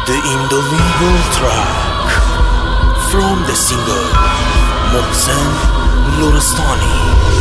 The Indolable track from the singer Mohsen Lorastani.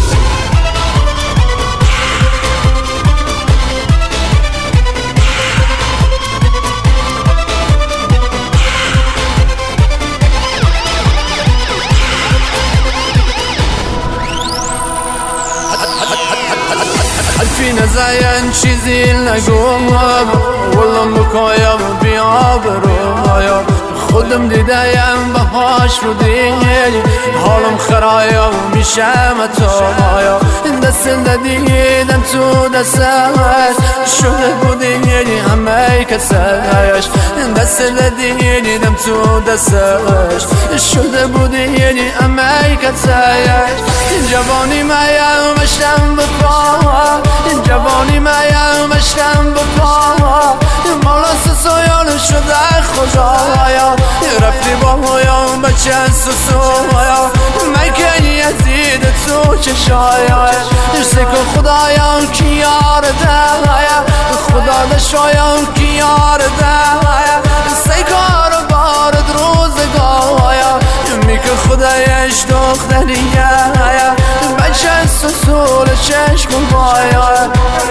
حرفی نزاین چیزی نگویم والله مکایم بیابرویم خودم دیدم بهاش رو دیگه حالم خرایم میشم تایم دست دیدم تو دستش شده بودی همه کسش دست دیدم تو دستش شده بودی همه کسش جوانی مایم مشتم بپا جوانی مایم مشتم بپا مالا سویان شده خدایا رفتی با مویم بچه سویا مکنی یزید تو چشایش سکو خدایم کی یار دهایا خدا دشایم کی یار دهایا سیکار بارد روزگایا میکن خدایش دختریه بچه سول چشم بایا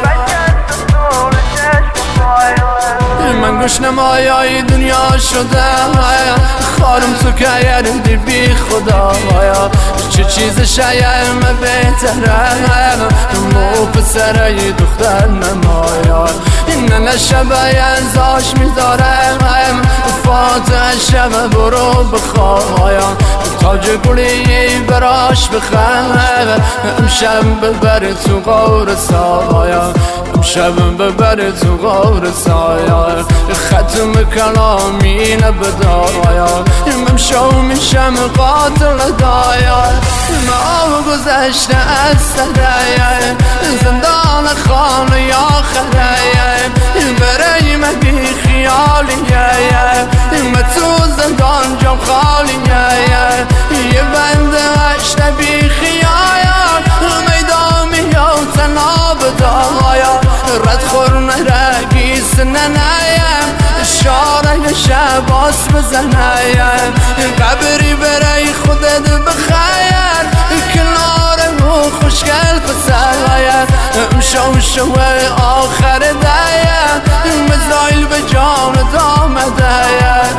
من گوش نمایای دنیا شده خارم تو که یردی بی خدایا چه چیز شایم بهتره مو پسره دختر نمایا این نشبه انزاش میدارم فاتح شب برو بخوایا تاج گلی براش بخواه امشب ببر تو غور سایا امشب ببر تو غور سایا ختم کلامی نبدایا ممشو میشم قاتل دایا ما گذشته از صدایا زندان خانه یا خدایا برای من بی خیالیه من تو زندان جام خالیه یه بنده هشته بی خیال میدامی یا تناب دایا رد خورن رگیس ننایم شاره شباس بزنایم قبری برای خودت بخیر کنار و خوشگل پسایم شو آخر دایم مزایل به جان دامه دایم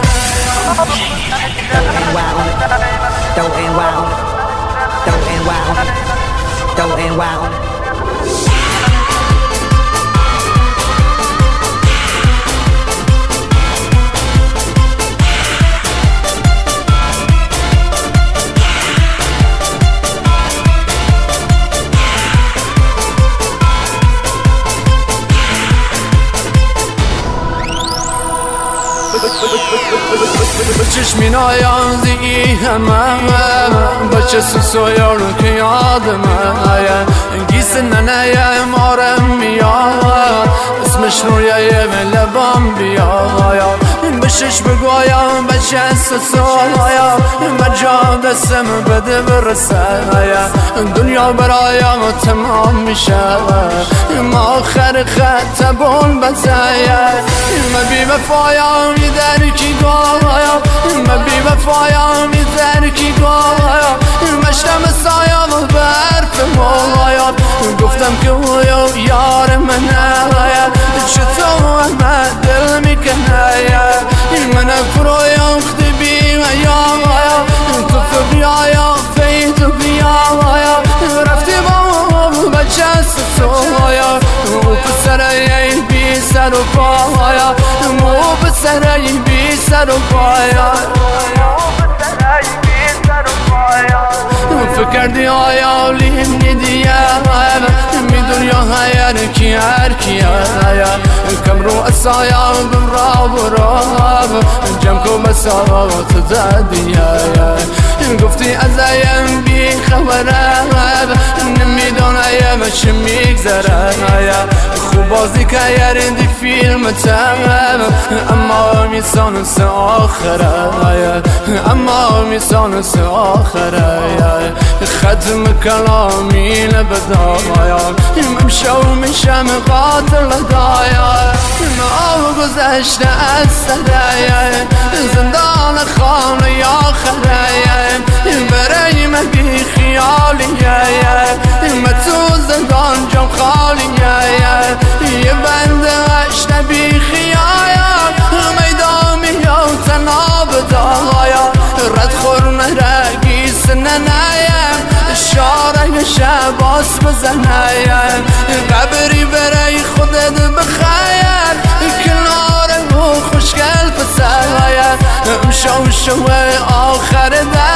Don't end wild, don't end wild, don't end wild. چشمی نایازی همه بچه سویارو که یادم گیس ننه مارم میاد اسمش رویه لبام بیاد بشش بگویم بچه سویا بجا دستم بده برسه دنیا برایم تمام میشه ما آخر خط بون بزایا ما بی وفایم در کی گایا ما بی وفایم در کی گایا مشتم سایم برف مویا گفتم که او یار منه چطور من دل میکنه من فرویم خدی بی ویا تو فبیایا فی تو بیایا رفتی با بچه سویا او پسره بی سر و پایا او پسره بی سر و پایا فکردی آیا لیم ندیم میدونی هر کی کم رو اسایا بمرا براب جمع کو مساوات زدیه گفتی ازایم بی خبره نمیدونم چه میگذره خوب بازی که یردی فیلم تمام اما میسان سه آخره اما میسان سه آخره ختم کلامی نبدایا ممشو میشم قاتل دایا ما گذشته از سره زندان خانه آخره برای من بی خیالیه من تو زندان جام خالیه یه بند عشق بی خیال میدان میام تناب دایا رد خورم رگیس ننایم شاره شباس بزنایم قبری برای خودت بخیر کنار و خوشگل پسرایم شو آخر در